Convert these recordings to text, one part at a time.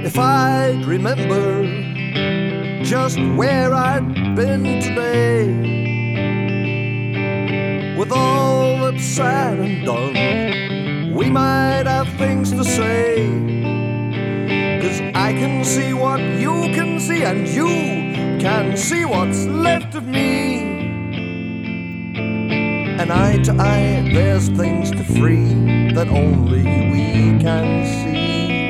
If I'd remember just where I'd been today, with all that's said and done, we might have things to say. 'Cause I can see what you can see, and you can see what's left of me. And eye to eye, there's things to free that only we can see.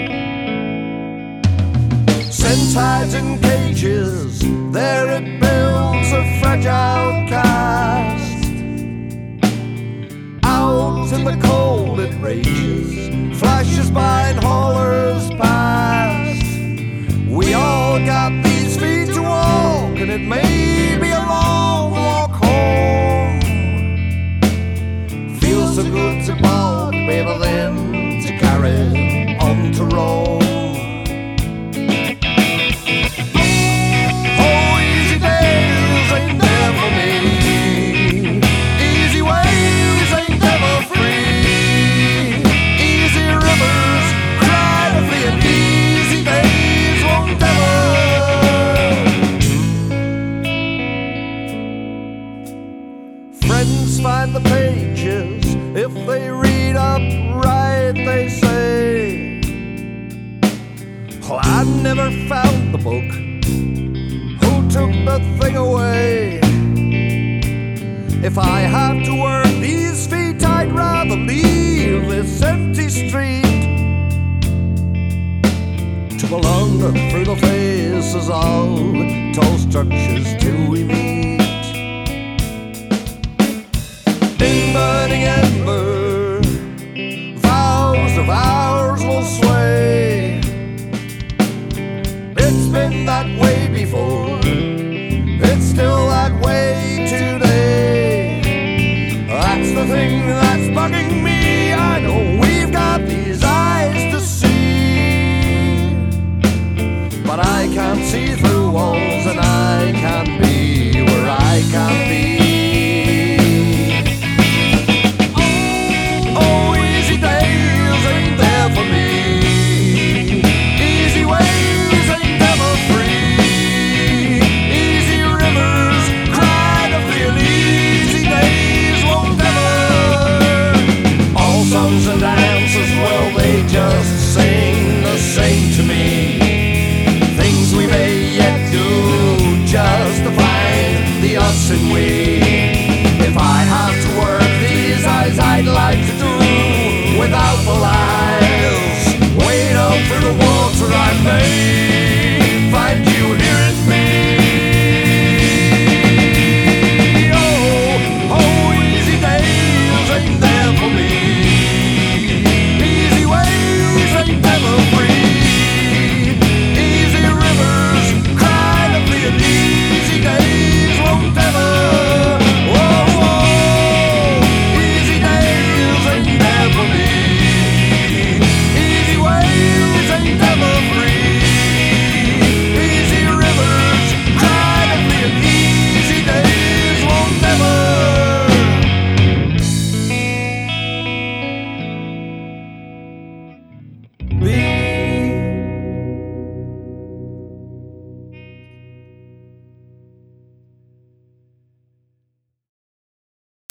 Sense hides in cages, there it builds a fragile cast. Out in the cold it rages, flashes by and hollers past. We all got these feet to walk, and it may be a long walk home. Feels so good to walk, baby, then to carry on to roam. Friends find the pages, if they read up right, they say, well, I never found the book, who took the thing away? If I have to work these feet, I'd rather leave this empty street to belong through the faces of tall structures till we meet. In burning ember, vows of ours will sway. It's been that way before, it's still that way today. That's the thing that's bugging me. I know we've got these eyes to see, but I can't see through walls, and I can't be where I can't be. Just sing the same to me. Things we may yet do just to find the us and we. If I have to work these eyes, I'd like to do without the lies. Wade out through the water I made.